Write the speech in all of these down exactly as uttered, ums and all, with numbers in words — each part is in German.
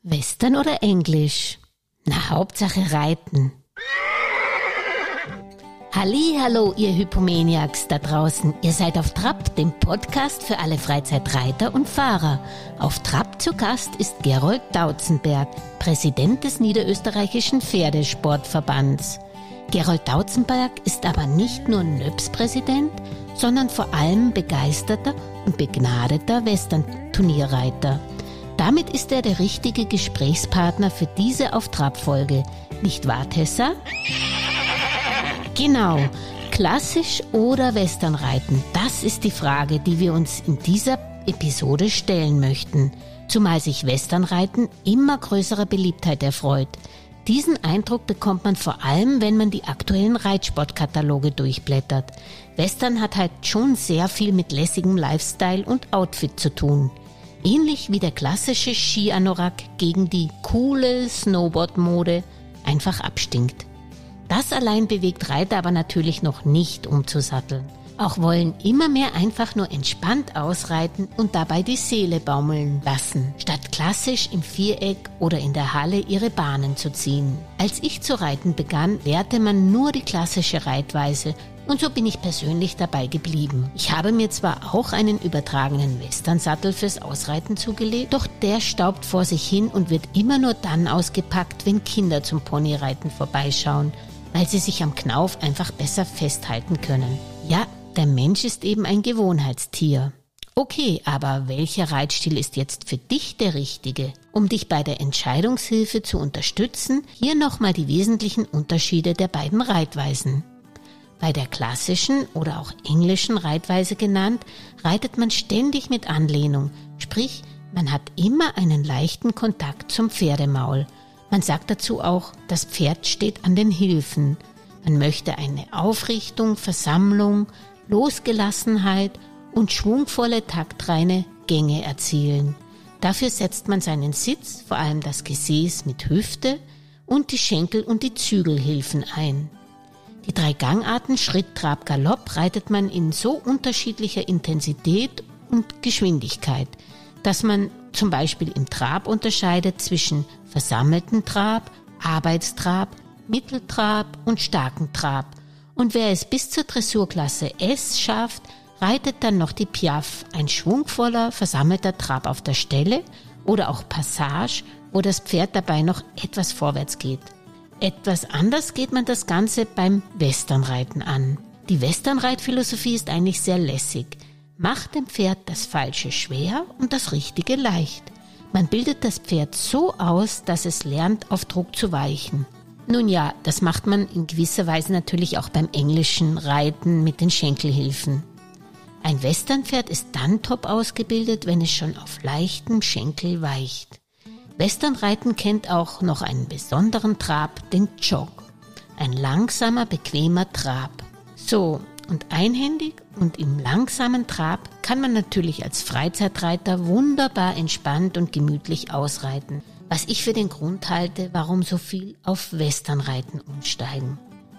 Western oder Englisch? Na, Hauptsache Reiten. Hallihallo, ihr Hypomaniacs da draußen. Ihr seid auf Trab, dem Podcast für alle Freizeitreiter und Fahrer. Auf Trab zu Gast ist Gerold Dautzenberg, Präsident des Niederösterreichischen Pferdesportverbands. Gerold Dautzenberg ist aber nicht nur N Ö P S-Präsident, sondern vor allem begeisterter und begnadeter Western-Turnierreiter. Damit ist er der richtige Gesprächspartner für diese Auf Trab-Folge. Nicht wahr, Tessa? Genau, klassisch oder Westernreiten, das ist die Frage, die wir uns in dieser Episode stellen möchten. Zumal sich Westernreiten immer größerer Beliebtheit erfreut. Diesen Eindruck bekommt man vor allem, wenn man die aktuellen Reitsportkataloge durchblättert. Western hat halt schon sehr viel mit lässigem Lifestyle und Outfit zu tun. Ähnlich wie der klassische Ski-Anorak gegen die coole Snowboard-Mode einfach abstinkt. Das allein bewegt Reiter aber natürlich noch nicht umzusatteln. Auch wollen immer mehr einfach nur entspannt ausreiten und dabei die Seele baumeln lassen, statt klassisch im Viereck oder in der Halle ihre Bahnen zu ziehen. Als ich zu reiten begann, lehrte man nur die klassische Reitweise und so bin ich persönlich dabei geblieben. Ich habe mir zwar auch einen übertragenen Westernsattel fürs Ausreiten zugelegt, doch der staubt vor sich hin und wird immer nur dann ausgepackt, wenn Kinder zum Ponyreiten vorbeischauen, weil sie sich am Knauf einfach besser festhalten können. Ja, der Mensch ist eben ein Gewohnheitstier. Okay, aber welcher Reitstil ist jetzt für dich der richtige? Um dich bei der Entscheidungshilfe zu unterstützen, hier nochmal die wesentlichen Unterschiede der beiden Reitweisen. Bei der klassischen oder auch englischen Reitweise genannt, reitet man ständig mit Anlehnung, sprich, man hat immer einen leichten Kontakt zum Pferdemaul. Man sagt dazu auch, das Pferd steht an den Hilfen. Man möchte eine Aufrichtung, Versammlung, Losgelassenheit und schwungvolle, taktreine Gänge erzielen. Dafür setzt man seinen Sitz, vor allem das Gesäß mit Hüfte und die Schenkel- und die Zügelhilfen ein. Die drei Gangarten Schritt, Trab, Galopp reitet man in so unterschiedlicher Intensität und Geschwindigkeit, dass man zum Beispiel im Trab unterscheidet zwischen versammelten Trab, Arbeitstrab, Mitteltrab und starken Trab. Und wer es bis zur Dressurklasse S schafft, reitet dann noch die Piaffe, ein schwungvoller, versammelter Trab auf der Stelle oder auch Passage, wo das Pferd dabei noch etwas vorwärts geht. Etwas anders geht man das Ganze beim Westernreiten an. Die Westernreitphilosophie ist eigentlich sehr lässig. Macht dem Pferd das Falsche schwer und das Richtige leicht. Man bildet das Pferd so aus, dass es lernt, auf Druck zu weichen. Nun ja, das macht man in gewisser Weise natürlich auch beim englischen Reiten mit den Schenkelhilfen. Ein Westernpferd ist dann top ausgebildet, wenn es schon auf leichtem Schenkel weicht. Westernreiten kennt auch noch einen besonderen Trab, den Jog. Ein langsamer, bequemer Trab. So, und einhändig und im langsamen Trab kann man natürlich als Freizeitreiter wunderbar entspannt und gemütlich ausreiten, was ich für den Grund halte, warum so viel auf Westernreiten umsteigen.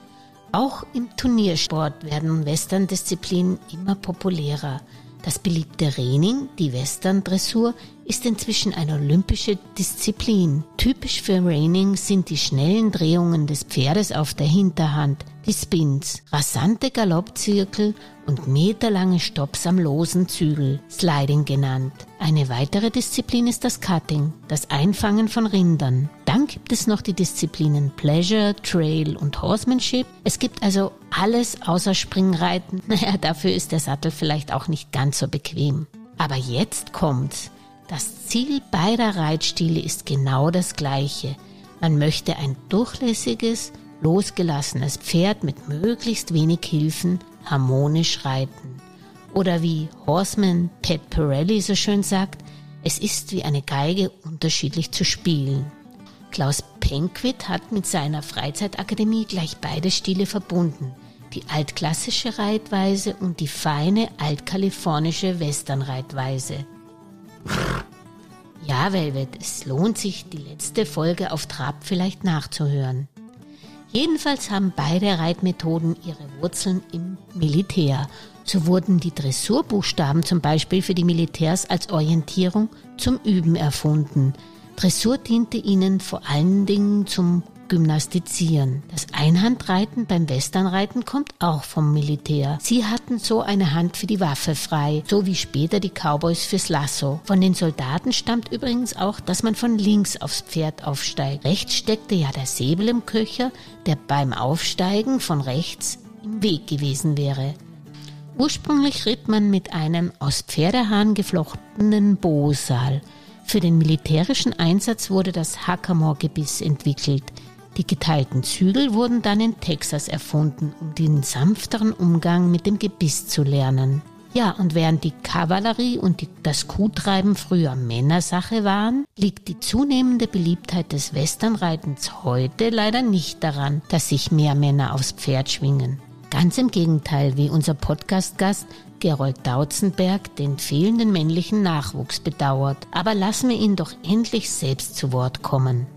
Auch im Turniersport werden Western-Disziplinen immer populärer. Das beliebte Reining, die Western-Dressur, ist inzwischen eine olympische Disziplin. Typisch für Reining sind die schnellen Drehungen des Pferdes auf der Hinterhand, die Spins, rasante Galoppzirkel und meterlange Stopps am losen Zügel, Sliding genannt. Eine weitere Disziplin ist das Cutting, das Einfangen von Rindern. Dann gibt es noch die Disziplinen Pleasure, Trail und Horsemanship. Es gibt also alles außer Springreiten. Naja, dafür ist der Sattel vielleicht auch nicht ganz so bequem. Aber jetzt kommt's. Das Ziel beider Reitstile ist genau das gleiche. Man möchte ein durchlässiges, losgelassenes Pferd mit möglichst wenig Hilfen harmonisch reiten. Oder wie Horseman Pat Pirelli so schön sagt, es ist wie eine Geige unterschiedlich zu spielen. Klaus Penkwitt hat mit seiner Freizeitakademie gleich beide Stile verbunden, die altklassische Reitweise und die feine altkalifornische Westernreitweise. Ja, Velvet, es lohnt sich, die letzte Folge auf Trab vielleicht nachzuhören. Jedenfalls haben beide Reitmethoden ihre Wurzeln im Militär. So wurden die Dressurbuchstaben zum Beispiel für die Militärs als Orientierung zum Üben erfunden. Dressur diente ihnen vor allen Dingen zum Gymnastizieren. Das Einhandreiten beim Westernreiten kommt auch vom Militär. Sie hatten so eine Hand für die Waffe frei, so wie später die Cowboys fürs Lasso. Von den Soldaten stammt übrigens auch, dass man von links aufs Pferd aufsteigt. Rechts steckte ja der Säbel im Köcher, der beim Aufsteigen von rechts im Weg gewesen wäre. Ursprünglich ritt man mit einem aus Pferdehahn geflochtenen Bosal. Für den militärischen Einsatz wurde das Hackamore-Gebiss entwickelt. Die geteilten Zügel wurden dann in Texas erfunden, um den sanfteren Umgang mit dem Gebiss zu lernen. Ja, und während die Kavallerie und die, das Kuhtreiben früher Männersache waren, liegt die zunehmende Beliebtheit des Westernreitens heute leider nicht daran, dass sich mehr Männer aufs Pferd schwingen. Ganz im Gegenteil, wie unser Podcast-Gast Gerold Dautzenberg den fehlenden männlichen Nachwuchs bedauert. Aber lassen wir ihn doch endlich selbst zu Wort kommen.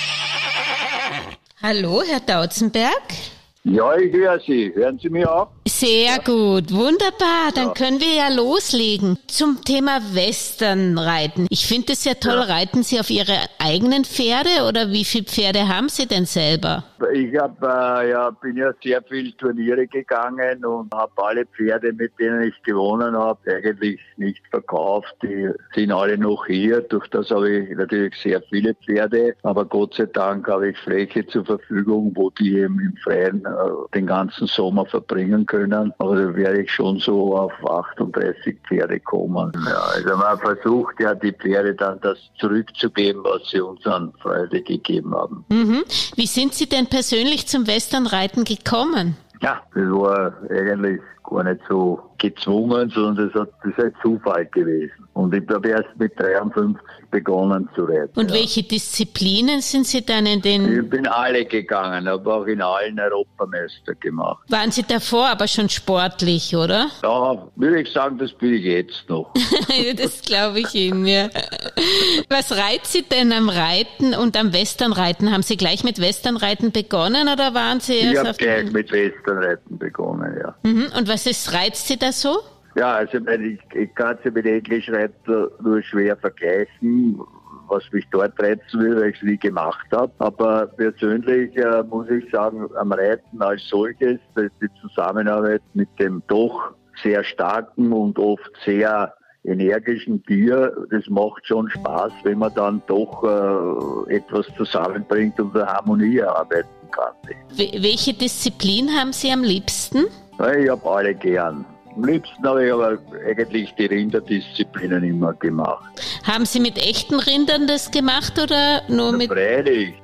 Hallo, Herr Dautzenberg. Ja, ich höre Sie. Hören Sie mich auch? Sehr gut, wunderbar. Dann ja. können wir ja loslegen zum Thema Westernreiten. Ich finde es ja toll. Ja. Reiten Sie auf Ihre eigenen Pferde oder wie viele Pferde haben Sie denn selber? Ich hab, äh, ja, bin ja sehr viel Turniere gegangen und habe alle Pferde, mit denen ich gewonnen habe, eigentlich nicht verkauft. Die sind alle noch hier. Durch das habe ich natürlich sehr viele Pferde. Aber Gott sei Dank habe ich Fläche zur Verfügung, wo die eben im Freien äh, den ganzen Sommer verbringen können. Also werde ich schon so auf achtunddreißig Pferde kommen. Ja, also man versucht ja, die Pferde dann das zurückzugeben, was sie uns an Freude gegeben haben. Mhm. Wie sind Sie denn persönlich zum Westernreiten gekommen? Ja, das war eigentlich gar nicht so gezwungen, sondern das, hat, das ist ein Zufall gewesen. Und ich habe erst mit dreiundfünfzig begonnen zu reiten. Und ja. welche Disziplinen sind Sie dann in den... Ich bin alle gegangen, habe auch in allen Europameister gemacht. Waren Sie davor aber schon sportlich, oder? Ja, würde ich sagen, das bin ich jetzt noch. Das glaube ich Ihnen, ja. Was reizt Sie denn am Reiten und am Westernreiten? Haben Sie gleich mit Westernreiten begonnen oder waren Sie erst ich habe auf gleich mit Westernreiten begonnen, ja. Mhm. Und was ist, reizt Sie das so? Ja, also ich, ich kann sie mit Englischreiter nur schwer vergleichen, was mich dort reizen will, weil ich es nie gemacht habe. Aber persönlich äh, muss ich sagen, am Reiten als solches, das ist die Zusammenarbeit mit dem doch sehr starken und oft sehr energischen Tier, das macht schon Spaß, wenn man dann doch äh, etwas zusammenbringt und eine Harmonie arbeiten kann. W- welche Disziplin haben Sie am liebsten? Ja, ich habe alle gern. Am liebsten habe ich aber eigentlich die Rinderdisziplinen immer gemacht. Haben Sie mit echten Rindern das gemacht oder nur ja, mit... Freilich.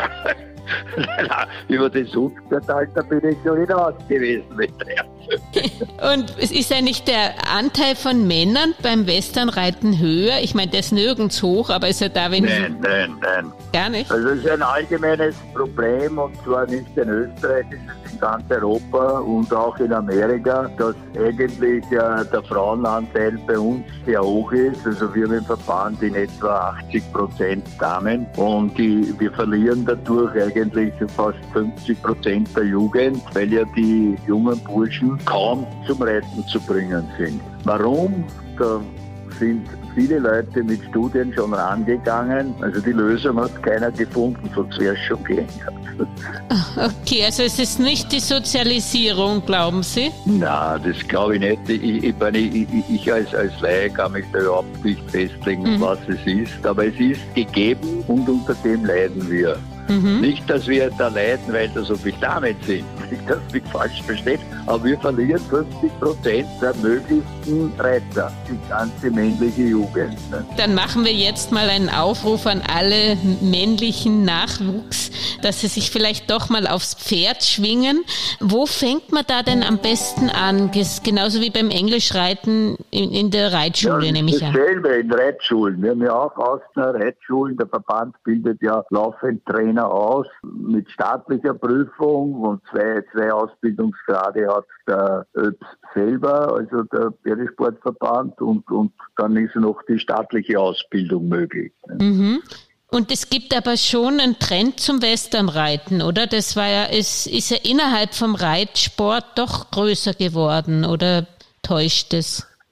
Über das Unteralter bin ich noch hinaus gewesen mit dreiundfünfzig. Und ist eigentlich der Anteil von Männern beim Westernreiten höher? Ich meine, der ist nirgends hoch, aber ist er da, wenn... Nein, nein, nein. Gar nicht? Also es ist ein allgemeines Problem und zwar nicht in Österreich, es ist in ganz Europa und auch in Amerika, dass eigentlich äh, der Frauenanteil bei uns sehr hoch ist. Also wir haben im Verband in etwa achtzig Prozent Damen und die, wir verlieren dadurch eigentlich fast fünfzig Prozent der Jugend, weil ja die jungen Burschen kaum zum Reiten zu bringen sind. Warum? Da sind viele Leute mit Studien schon rangegangen. Also die Lösung hat keiner gefunden, sonst wäre es schon geändert. Okay, also es ist nicht die Sozialisierung, glauben Sie? Nein, das glaube ich nicht. Ich, ich, meine, ich, ich als, als Laie kann mich da überhaupt nicht festlegen, mhm. was es ist. Aber es ist gegeben und unter dem leiden wir. Mhm. Nicht, dass wir da leiden, weil da so viele Damen sind. Nicht, dass mich falsch versteht, aber wir verlieren fünfzig Prozent der möglichsten Reiter, die ganze männliche Jugend. Ne? Dann machen wir jetzt mal einen Aufruf an alle männlichen Nachwuchs, dass sie sich vielleicht doch mal aufs Pferd schwingen. Wo fängt man da denn am besten an? Genauso wie beim Englischreiten in, in der Reitschule, ja, nehme ich an. Dasselbe in Reitschulen. Wir haben ja auch Austner Reitschulen. Der Verband bildet ja laufend Trainer aus mit staatlicher Prüfung und zwei, zwei Ausbildungsgrade hat der Ö B S selber, also der Pferdesportverband und, und dann ist noch die staatliche Ausbildung möglich. Mhm. Und es gibt aber schon einen Trend zum Westernreiten, oder? Das war ja, ist, ist ja innerhalb vom Reitsport doch größer geworden, oder täuscht es?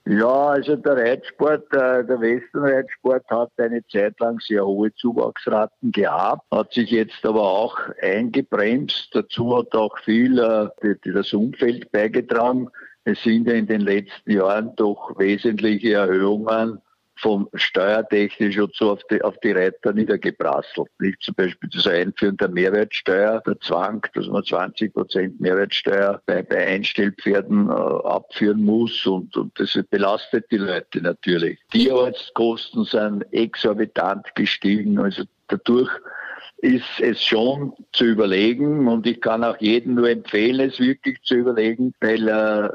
Ja, also der Reitsport, äh, der Westernreitsport hat eine Zeit lang sehr hohe Zuwachsraten gehabt, hat sich jetzt aber auch eingebremst. Dazu hat auch viel äh, die, die das Umfeld beigetragen. Es sind ja in den letzten Jahren doch wesentliche Erhöhungen vom steuertechnisch und so auf die, auf die Reiter niedergeprasselt. Nicht zum Beispiel das Einführen der Mehrwertsteuer, der Zwang, dass man zwanzig Prozent Mehrwertsteuer bei, bei Einstellpferden äh, abführen muss und, und das belastet die Leute natürlich. Die Arbeitskosten sind exorbitant gestiegen, also dadurch ist es schon zu überlegen und ich kann auch jedem nur empfehlen, es wirklich zu überlegen, weil äh,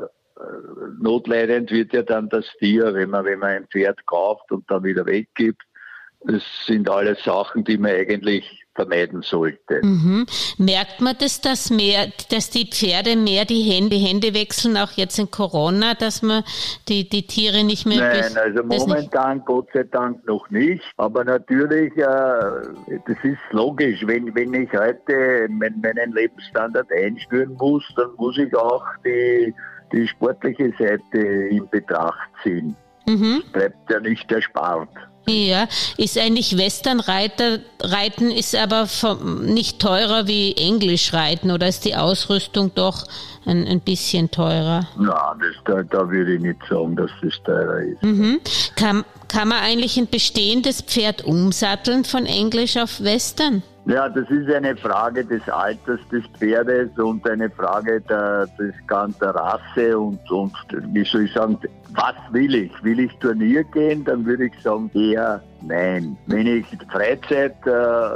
notleidend wird ja dann das Tier, wenn man, wenn man ein Pferd kauft und dann wieder weggibt. Das sind alles Sachen, die man eigentlich vermeiden sollte. Mhm. Merkt man das, dass mehr, dass die Pferde mehr die Hände, die Hände wechseln, auch jetzt in Corona, dass man die, die Tiere nicht mehr... Nein, also momentan Gott sei Dank noch nicht. Aber natürlich, äh, das ist logisch. Wenn, wenn ich heute meinen Lebensstandard einspüren muss, dann muss ich auch die die sportliche Seite in Betracht ziehen. Mhm. Bleibt ja nicht erspart. Ja, ist eigentlich Westernreiter Reiten ist aber vom, nicht teurer wie Englischreiten oder ist die Ausrüstung doch ein, ein bisschen teurer? Ja, das, da, da würde ich nicht sagen, dass das teurer ist. Mhm. Kann, kann man eigentlich ein bestehendes Pferd umsatteln von Englisch auf Western? Ja, das ist eine Frage des Alters des Pferdes und eine Frage der, des ganzen Rasse und, und wie soll ich sagen, was will ich? Will ich Turnier gehen? Dann würde ich sagen eher nein. Wenn ich Freizeit äh,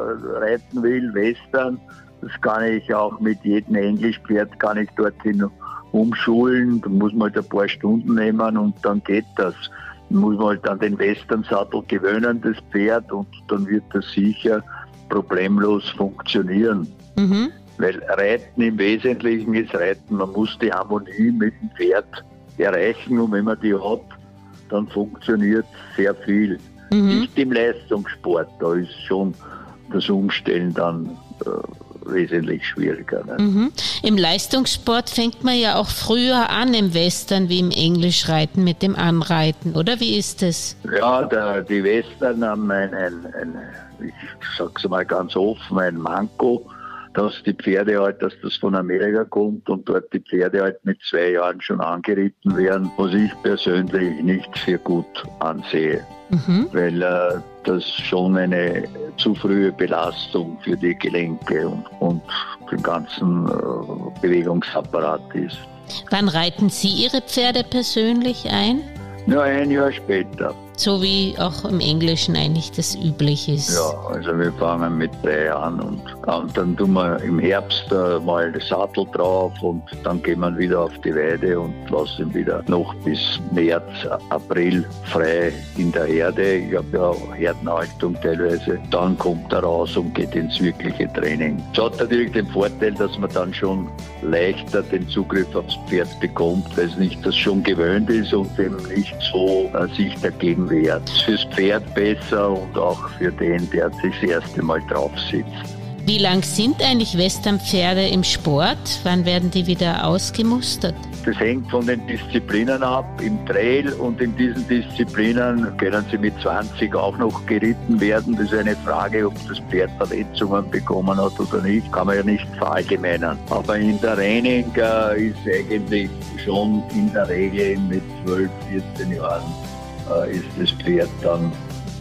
reiten will, Western, das kann ich auch mit jedem Englischpferd, kann ich dorthin umschulen. Da muss man halt ein paar Stunden nehmen und dann geht das. Da muss man halt an den Westernsattel gewöhnen, das Pferd, und dann wird das sicher problemlos funktionieren. Mhm. Weil Reiten im Wesentlichen ist Reiten. Man muss die Harmonie mit dem Pferd erreichen und wenn man die hat, dann funktioniert sehr viel. Mhm. Nicht im Leistungssport, da ist schon das Umstellen dann äh, wesentlich schwieriger. Ne? Mhm. Im Leistungssport fängt man ja auch früher an im Western wie im Englischreiten mit dem Anreiten, oder wie ist es? Ja, der, die Western haben ein, ein, ein ich sag's mal ganz offen, ein Manko, dass die Pferde halt, dass das von Amerika kommt und dort die Pferde halt mit zwei Jahren schon angeritten werden, was ich persönlich nicht für gut ansehe. Mhm. Weil äh, das schon eine zu frühe Belastung für die Gelenke und, und den ganzen äh, Bewegungsapparat ist. Wann reiten Sie Ihre Pferde persönlich ein? Ja, ein Jahr später. So wie auch im Englischen eigentlich das üblich ist. Ja, also wir fangen mit drei an und, und dann tun wir im Herbst äh, mal den Sattel drauf und dann gehen wir wieder auf die Weide und lassen ihn wieder noch bis März, April frei in der Herde. Ich habe ja auch Herdenhaltung teilweise. Dann kommt er raus und geht ins wirkliche Training. Es hat natürlich den Vorteil, dass man dann schon leichter den Zugriff aufs Pferd bekommt, weil es nicht das schon gewöhnt ist und eben nicht so äh, sich dagegen wehrt. Fürs Pferd besser und auch für den, der sich das erste Mal drauf sitzt. Wie lang sind eigentlich Westernpferde im Sport? Wann werden die wieder ausgemustert? Das hängt von den Disziplinen ab. Im Trail und in diesen Disziplinen können sie mit zwanzig auch noch geritten werden. Das ist eine Frage, ob das Pferd Verletzungen bekommen hat oder nicht. Kann man ja nicht verallgemeinern. Aber in der Training äh, ist eigentlich schon in der Regel mit zwölf, vierzehn Jahren äh, ist das Pferd dann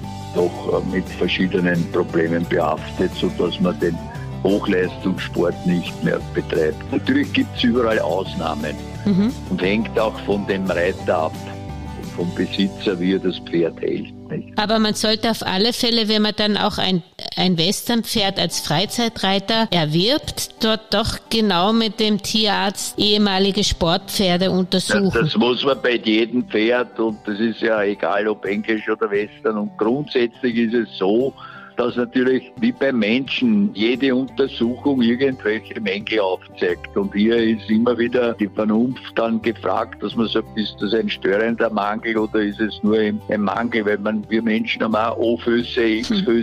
doch äh, mit verschiedenen Problemen behaftet, sodass man den Hochleistungssport nicht mehr betreibt. Natürlich gibt es überall Ausnahmen mhm. und hängt auch von dem Reiter ab, vom Besitzer, wie er das Pferd hält. Nicht? Aber man sollte auf alle Fälle, wenn man dann auch ein, ein Westernpferd als Freizeitreiter erwirbt, dort doch genau mit dem Tierarzt ehemalige Sportpferde untersuchen. Das, das muss man bei jedem Pferd und das ist ja egal, ob Englisch oder Western. Und grundsätzlich ist es so, dass natürlich wie beim Menschen jede Untersuchung irgendwelche Mängel aufzeigt. Und hier ist immer wieder die Vernunft dann gefragt, dass man sagt, ist das ein störender Mangel oder ist es nur ein Mangel, weil man, wir Menschen haben auch O-Füße, X-Füße.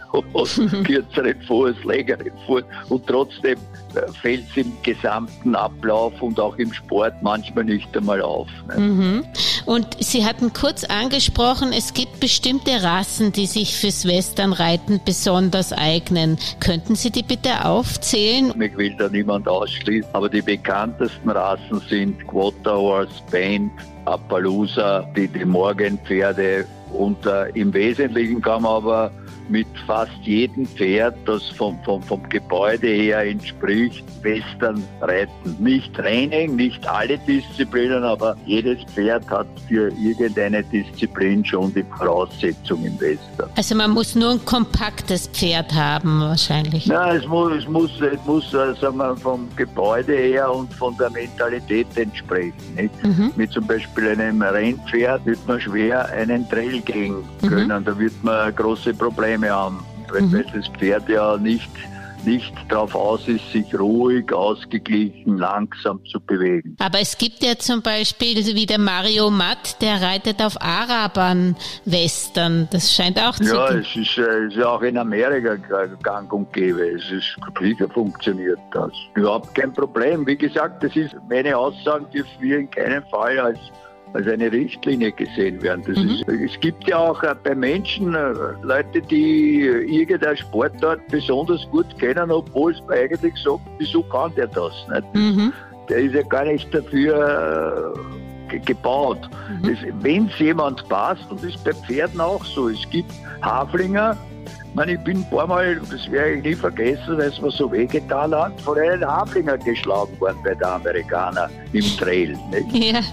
kürzeren Fuß, längeren Fuß und trotzdem fällt es im gesamten Ablauf und auch im Sport manchmal nicht einmal auf. Ne? Mhm. Und Sie hatten kurz angesprochen, es gibt bestimmte Rassen, die sich fürs Westernreiten besonders eignen. Könnten Sie die bitte aufzählen? Ich will da niemand ausschließen, aber die bekanntesten Rassen sind Quarter Horse, Band, Appaloosa, die, die Morgenpferde und äh, im Wesentlichen kann man aber mit fast jedem Pferd, das vom, vom, vom Gebäude her entspricht, Western reiten. Nicht Training, nicht alle Disziplinen, aber jedes Pferd hat für irgendeine Disziplin schon die Voraussetzung im Western. Also man muss nur ein kompaktes Pferd haben wahrscheinlich. Ja, es muss, es muss, es muss sagen wir, vom Gebäude her und von der Mentalität entsprechen. Nicht? Mhm. Mit zum Beispiel einem Rennpferd wird man schwer einen Trail gehen können. Mhm. Da wird man große Probleme haben, weil mhm. das Pferd ja nicht, nicht darauf aus ist, sich ruhig, ausgeglichen, langsam zu bewegen. Aber es gibt ja zum Beispiel wie der Mario Matt, der reitet auf Arabern Western. Das scheint auch zu Ja, es ist, äh, ist ja auch in Amerika gang und gäbe. Es ist sicher funktioniert das. Überhaupt kein Problem. Wie gesagt, das ist meine Aussagen, dürfen wir in keinem Fall als als eine Richtlinie gesehen werden. Das mhm. ist, es gibt ja auch äh, bei Menschen äh, Leute, die äh, irgendeinen Sportart besonders gut kennen, obwohl es mir eigentlich sagt, wieso kann der das nicht? Mhm. Der ist ja gar nicht dafür äh, ge- gebaut. Mhm. Wenn es jemand passt, und das ist bei Pferden auch so, es gibt Haflinger, ich, meine, ich bin ein paar Mal, das werde ich nie vergessen, weil es mir so wehgetan hat, von einem Haflinger geschlagen worden bei den Amerikanern im Trail. Nicht? Ja.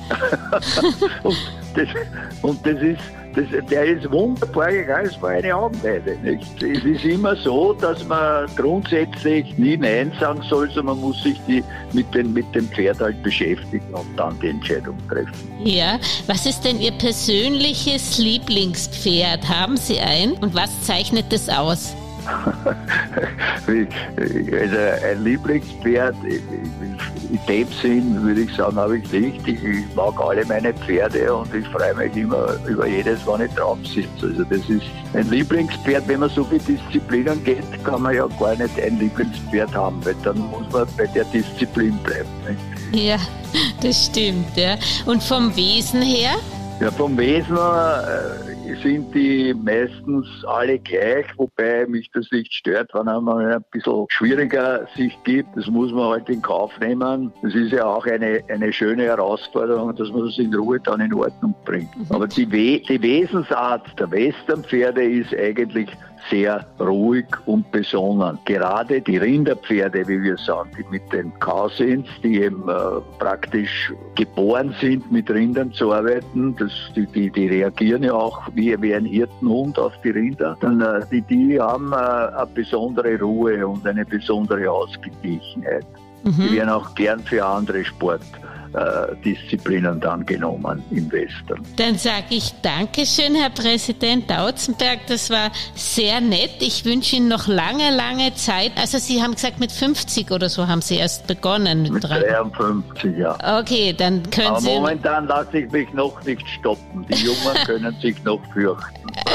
und, das, und das ist, das, der ist wunderbar gegangen, es war eine Augenweide. Nicht? Es ist immer so, dass man grundsätzlich nie Nein sagen soll, sondern man muss sich die, mit, den, mit dem Pferd halt beschäftigen und dann die Entscheidung treffen. Ja, was ist denn Ihr persönliches Lieblingspferd? Haben Sie ein? Und was zeichnet das aus? Also ein Lieblingspferd, in dem Sinn würde ich sagen, habe ich nicht. Ich mag alle meine Pferde und ich freue mich immer über jedes, wenn ich drauf sitze. Also das ist ein Lieblingspferd. Wenn man so viele Disziplinen geht, kann man ja gar nicht ein Lieblingspferd haben, weil dann muss man bei der Disziplin bleiben. Nicht? Ja, das stimmt. Ja. Und vom Wesen her? Ja, vom Wesen äh, sind die meistens alle gleich, wobei mich das nicht stört, wenn man ein bisschen schwieriger sich gibt. Das muss man halt in Kauf nehmen. Das ist ja auch eine, eine schöne Herausforderung, dass man das in Ruhe dann in Ordnung bringt. Mhm. Aber die, We- die Wesensart der Westernpferde ist eigentlich sehr ruhig und besonnen. Gerade die Rinderpferde, wie wir sagen, die mit den Cousins, die eben äh, praktisch geboren sind, mit Rindern zu arbeiten, das, die, die, die reagieren ja auch wie, wie ein Hirtenhund auf die Rinder. Dann, äh, die, die haben äh, eine besondere Ruhe und eine besondere Ausgeglichenheit. Mhm. Die werden auch gern für andere Sport. Disziplinen dann genommen im Western. Dann sage ich Dankeschön, Herr Präsident Dautzenberg. Das war sehr nett. Ich wünsche Ihnen noch lange, lange Zeit. Also Sie haben gesagt, mit fünfzig oder so haben Sie erst begonnen. Mit, mit dreiundfünfzig, ja. Okay, dann können Aber Sie... momentan lasse ich mich noch nicht stoppen. Die Jungen können sich noch fürchten.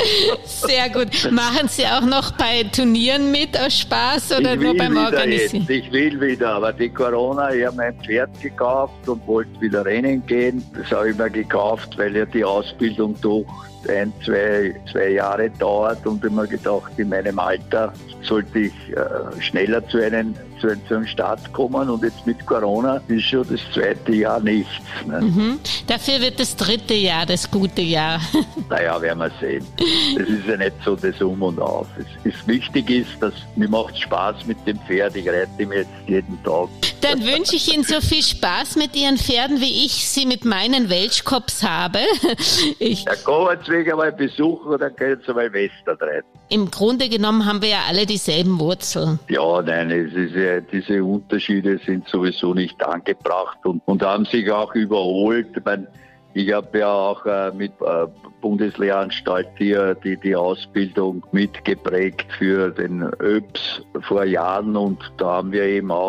Sehr gut. Machen Sie auch noch bei Turnieren mit aus Spaß oder nur beim Organisieren? Jetzt. Ich will wieder, aber die Corona, ich habe mein Pferd gekauft und wollte wieder rennen gehen. Das habe ich mir gekauft, weil ja die Ausbildung doch ein, zwei, zwei Jahre dauert und ich habe mir gedacht, in meinem Alter sollte ich äh, schneller zu einem, zu, einem, zu einem Start kommen und jetzt mit Corona ist schon das zweite Jahr nichts. Ne? Mhm. Dafür wird das dritte Jahr das gute Jahr. Naja, werden wir sehen. Das ist ja nicht so das Um und Auf. Es ist wichtig ist, dass mir macht Spaß mit dem Pferd. Ich reite ihm jetzt jeden Tag. Dann wünsche ich Ihnen so viel Spaß mit Ihren Pferden, wie ich sie mit meinen Welschkops habe. Ich ja, kommen Sie mich einmal besuchen und dann können Sie mal Western reiten. Im Grunde genommen haben wir ja alle dieselben Wurzeln. Ja, nein, es ist ja, diese Unterschiede sind sowieso nicht angebracht und, und haben sich auch überholt. Ich meine, ich habe ja auch äh, mit äh, Bundeslehranstalt hier die, die Ausbildung mitgeprägt für den Ö B S vor Jahren und da haben wir eben auch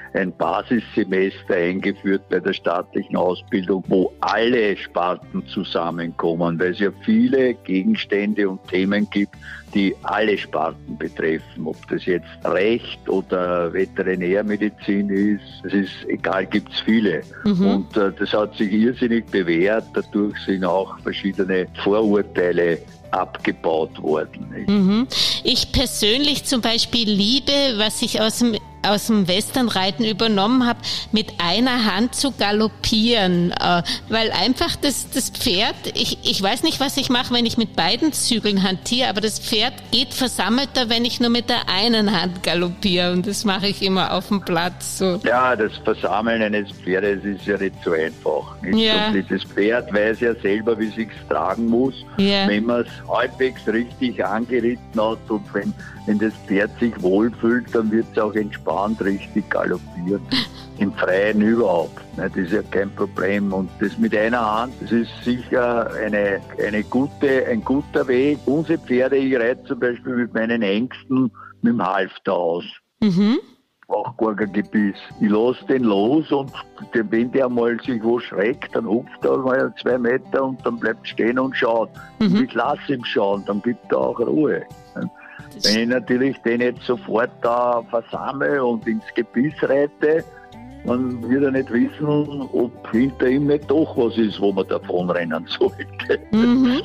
ein Basissemester eingeführt bei der staatlichen Ausbildung, wo alle Sparten zusammenkommen, weil es ja viele Gegenstände und Themen gibt, die alle Sparten betreffen. Ob das jetzt Recht oder Veterinärmedizin ist, es ist egal, gibt es viele. Mhm. Und äh, das hat sich irrsinnig bewährt. Dadurch sind auch verschiedene Vorurteile abgebaut worden. Mhm. Ich persönlich zum Beispiel liebe, was ich aus dem aus dem Westernreiten übernommen habe, mit einer Hand zu galoppieren, äh, weil einfach das, das Pferd, ich, ich weiß nicht, was ich mache, wenn ich mit beiden Zügeln hantiere, aber das Pferd geht versammelter, wenn ich nur mit der einen Hand galoppiere, und das mache ich immer auf dem Platz. So. Ja, das Versammeln eines Pferdes ist ja nicht so einfach. Nicht? Ja. Und das Pferd weiß ja selber, wie es sich tragen muss, ja. wenn man es halbwegs richtig angeritten hat, und wenn, wenn das Pferd sich wohlfühlt, dann wird es auch entspannt richtig galoppieren. Im Freien überhaupt. Das ist ja kein Problem. Und das mit einer Hand, das ist sicher eine, eine gute, ein guter Weg. Unsere Pferde, ich reite zum Beispiel mit meinen Ängsten mit dem Halfter aus. Mhm. Auch gar kein Gebiss. Ich lasse den los, und wenn der mal sich wo schreckt, dann hupft er mal zwei Meter und dann bleibt stehen und schaut. Mhm. Und ich lasse ihn schauen, dann gibt er auch Ruhe. Wenn ich natürlich den jetzt sofort da versammle und ins Gebiss reite, dann wird er nicht wissen, ob hinter ihm nicht doch was ist, wo man davonrennen sollte. Mhm.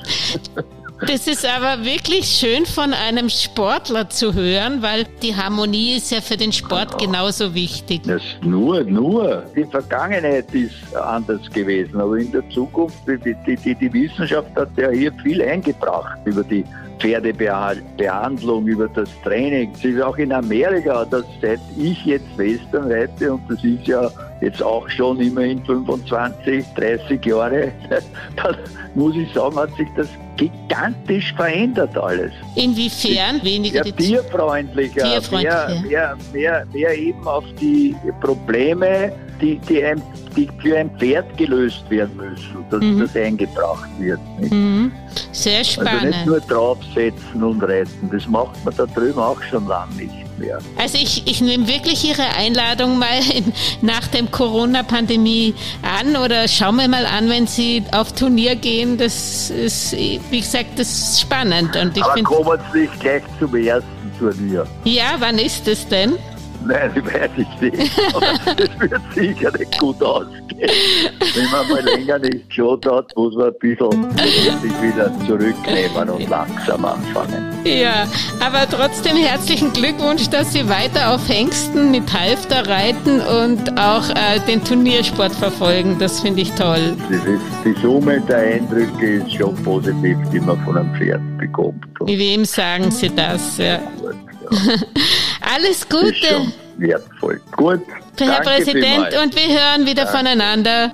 Das ist aber wirklich schön von einem Sportler zu hören, weil die Harmonie ist ja für den Sport genau. genauso wichtig. Das nur, nur. Die Vergangenheit ist anders gewesen, aber in der Zukunft, die, die, die Wissenschaft hat ja hier viel eingebracht über die Pferdebehandlung, über das Training. Es ist auch in Amerika, dass seit ich jetzt Western reite, und das ist ja jetzt auch schon immerhin fünfundzwanzig, dreißig Jahre, dann muss ich sagen, hat sich das gigantisch verändert alles. Inwiefern? Weniger ja, tierfreundlicher, tierfreundlicher. Mehr, mehr, mehr, mehr eben auf die Probleme, die, die, ein, die für ein Pferd gelöst werden müssen, dass mhm. das eingebracht wird. Mhm. Sehr spannend. Also nicht nur draufsetzen und reiten, das macht man da drüben auch schon lange nicht mehr. Also ich, ich nehme wirklich Ihre Einladung mal in, nach der Corona-Pandemie an, oder schauen wir mal an, wenn Sie auf Turnier gehen. Das ist, wie gesagt, das ist spannend. Und ich Aber kommen Sie nicht gleich zum ersten Turnier. Ja, wann ist das denn? Nein, das weiß ich nicht. Aber das wird sicher nicht gut ausgehen. Wenn man mal länger nicht geschaut hat, muss man ein bisschen sich wieder zurücknehmen und langsam anfangen. Ja, aber trotzdem herzlichen Glückwunsch, dass Sie weiter auf Hengsten mit Halfter reiten und auch äh, den Turniersport verfolgen. Das finde ich toll. Das ist, die Summe der Eindrücke ist schon positiv, die man von einem Pferd bekommt. Wem sagen Sie das? Ja. Gut, ja. Alles Gute. Ist schon wertvoll. Gut. Herr Präsident, und wir hören wieder Danke. voneinander.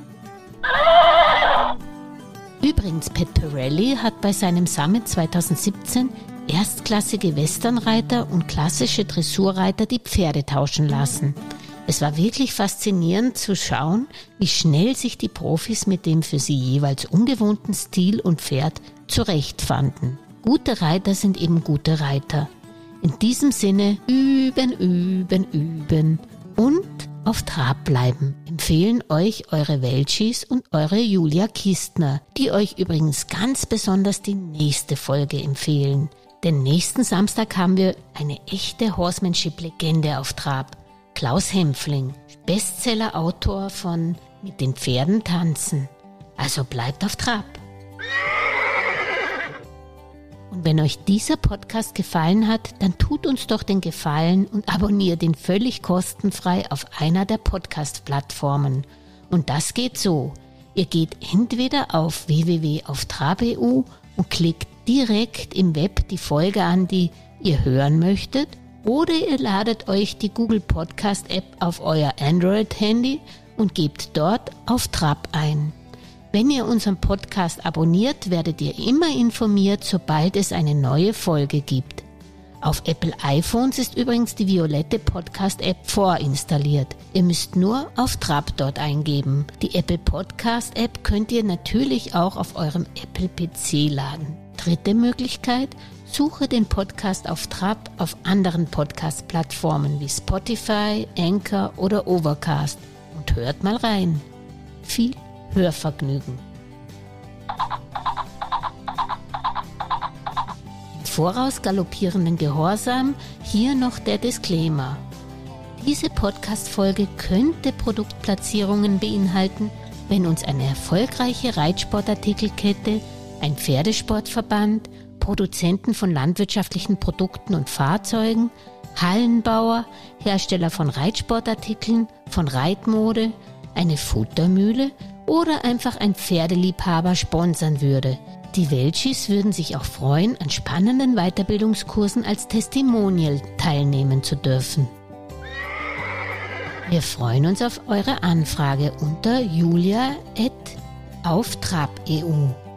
Übrigens, Pat Pirelli hat bei seinem Summit zweitausendsiebzehn erstklassige Westernreiter und klassische Dressurreiter die Pferde tauschen lassen. Es war wirklich faszinierend zu schauen, wie schnell sich die Profis mit dem für sie jeweils ungewohnten Stil und Pferd zurechtfanden. Gute Reiter sind eben gute Reiter. In diesem Sinne, üben, üben, üben und auf Trab bleiben. Empfehlen euch eure Welchis und eure Julia Kistner, die euch übrigens ganz besonders die nächste Folge empfehlen. Denn nächsten Samstag haben wir eine echte Horsemanship-Legende auf Trab. Klaus Hempfling, Bestseller-Autor von Mit den Pferden tanzen. Also bleibt auf Trab. Und wenn euch dieser Podcast gefallen hat, dann tut uns doch den Gefallen und abonniert ihn völlig kostenfrei auf einer der Podcast-Plattformen. Und das geht so. Ihr geht entweder auf w w w punkt auf trab punkt e u und klickt direkt im Web die Folge an, die ihr hören möchtet, oder ihr ladet euch die Google Podcast App auf euer Android-Handy und gebt dort auf Trab ein. Wenn ihr unseren Podcast abonniert, werdet ihr immer informiert, sobald es eine neue Folge gibt. Auf Apple iPhones ist übrigens die violette Podcast-App vorinstalliert. Ihr müsst nur auf Trab dort eingeben. Die Apple Podcast-App könnt ihr natürlich auch auf eurem Apple P C laden. Dritte Möglichkeit, Suche den Podcast auf Trab auf anderen Podcast-Plattformen wie Spotify, Anchor oder Overcast und hört mal rein. Viel Hörvergnügen. Im voraus galoppierenden Gehorsam hier noch der Disclaimer. Diese Podcast-Folge könnte Produktplatzierungen beinhalten, wenn uns eine erfolgreiche Reitsportartikelkette, ein Pferdesportverband, Produzenten von landwirtschaftlichen Produkten und Fahrzeugen, Hallenbauer, Hersteller von Reitsportartikeln, von Reitmode, eine Futtermühle oder einfach ein Pferdeliebhaber sponsern würde. Die Welchis würden sich auch freuen, an spannenden Weiterbildungskursen als Testimonial teilnehmen zu dürfen. Wir freuen uns auf eure Anfrage unter julia at auf trab punkt e u.